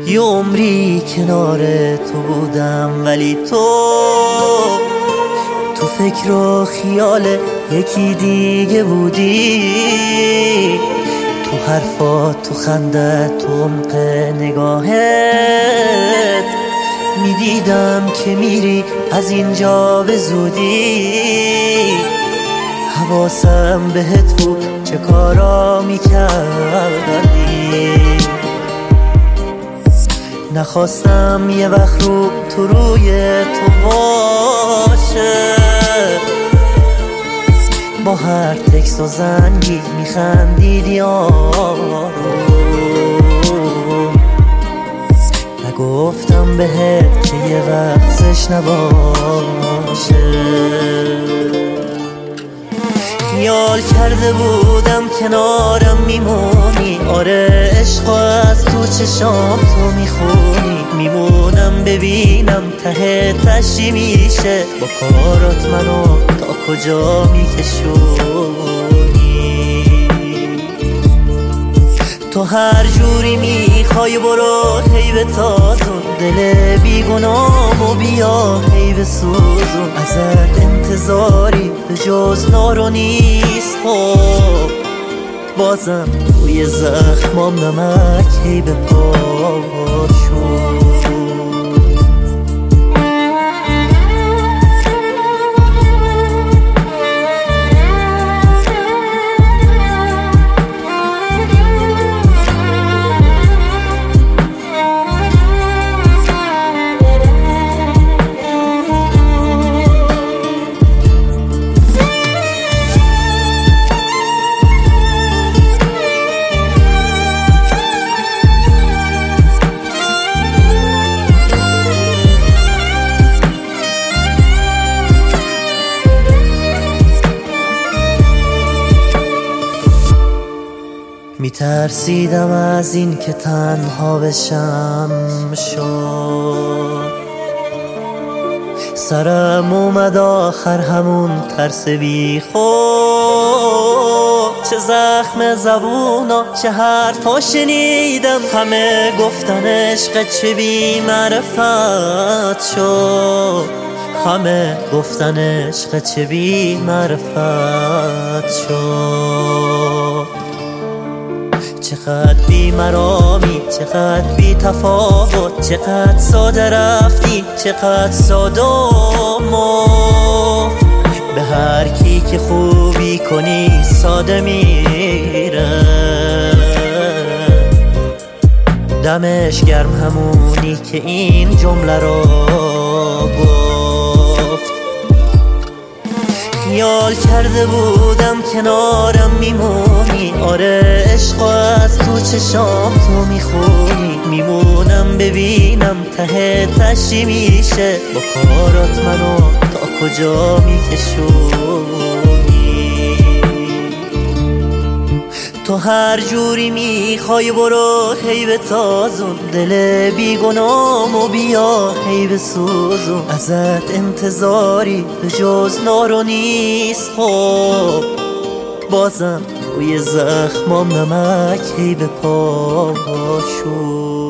یه عمری کنار تو بودم ولی تو فکر و خیال یکی دیگه بودی. تو حرفات، تو خندت، تو عمق نگاهت میدیدم که میری از اینجا به زودی. حواسم بهت بود چه کارا میکردی. نخواستم یه وقت رو تو روی تو باشه، با هر تکس و زنگی میخندیدی آروم. نگفتم بهت که یه وقتش نباشه. خیال کرده بودم کنارم میمونی، آره عشق از تو چشام تو میخونی. میمونم ببینم ته تشی میشه، با کارات منو تا کجا میکشونی. تو هر جوری میخوای برو هی به تازون، دل بیگناهمو بیا هی به سوزون. ازت انتظاری به جز نارو نیست، خب بازم توی زخمام نمک هی به پاشون. میترسیدم از این که تنها بشم شد، سرم اومد آخر همون ترس بی خود. چه زخم زبونا چه حرفا شنیدم، همه گفتن عشق چه بی معرفت شد. همه گفتن عشق چه بی معرفت شد. چقدر بی مرامی، چقدر بی تفاوت، چقدر ساده رفتی، چقدر ساده مفت. به هر کی که خوبی کنی ساده میره، دمش گرم همونی که این جمله رو گفت. خیال کرده بودم کنارم میمونی، آره عشق از تو چشام تو میخونی. میمونم ببینم ته تشی میشه، با کارات منو تا کجا میکشونی. تو هر جوری میخوای برو هی به تازون، دل بیگناهمو بیا هی به سوزون. ازت انتظاری به جز نارو نیست، خب بازم توی زخمام نمک هی به پاشون.